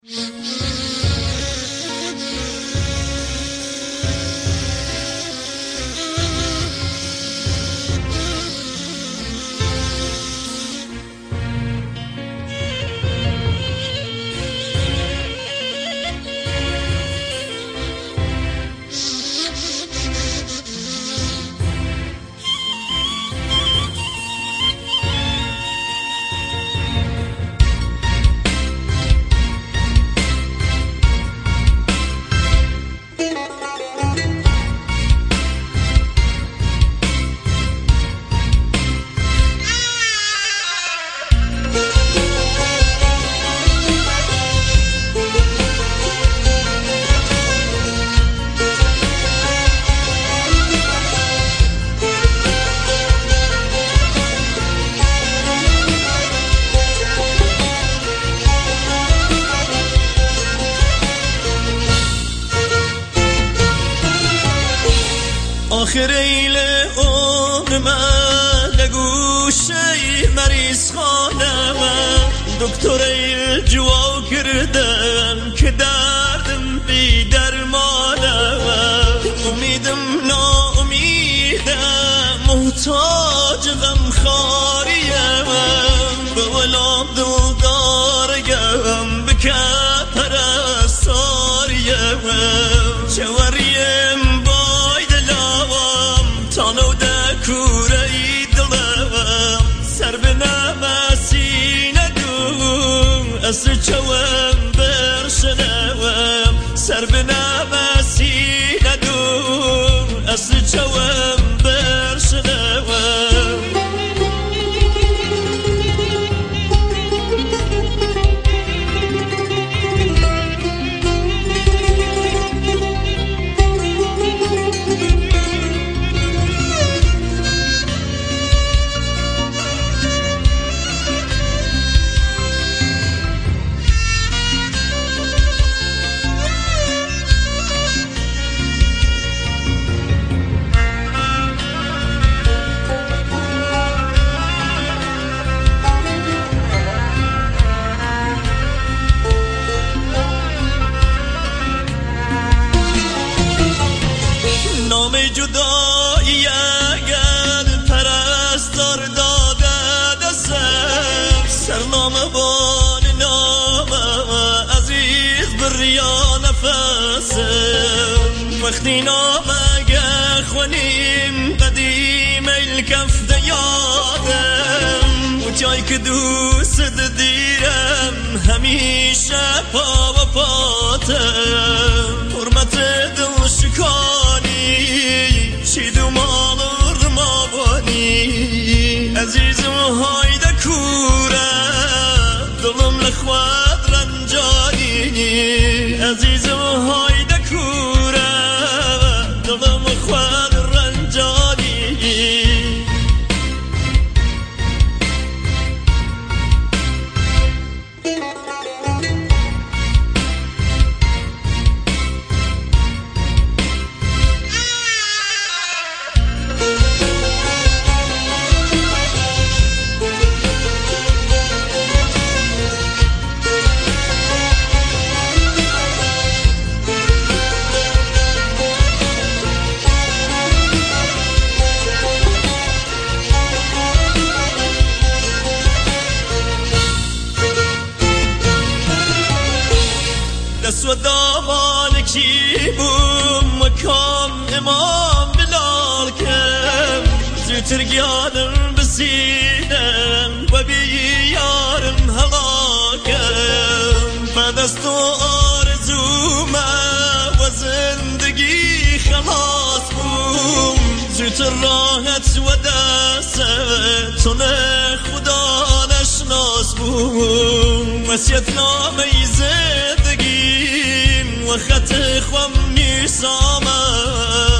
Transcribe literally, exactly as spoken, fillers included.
آخر ایل اون من نگوشه مریض خانه من دکتر ایل جوا کردم که دردم بی درمانه من امیدم ناامیدم محتاج غم خاریه من به ولام دلدارگم بکه پرستاریه من چوریم تانو ده کوره ای دلم سر به نمسی ندوم از چوم برشنوم سر به نمسی ندوم از چوم برشنوم نام جدایی اگر پرستار داده دستم سرنام بان نام عزیز بریا نفسم وقتی نام اگر خونیم قدیم الکف دیادم و جای که دوست دیرم همیشه پا و پاتم حرمت دل شکانی شیدو مالور مابانی عزیزم هایده کوره دلم لخواد رنجانی عزیزم هایده کوره دلم لخواد رنجانی دست و دامان کی بوم مکام امام بلال کم زوتر گیادم بسینم و بی یارم هلاکم به دست و آرزوم و زندگی خلاص بوم زوتر راحت و دست تونه خدا نشناس بوم وسیعت نامه زندگی و خط خوام نیسامم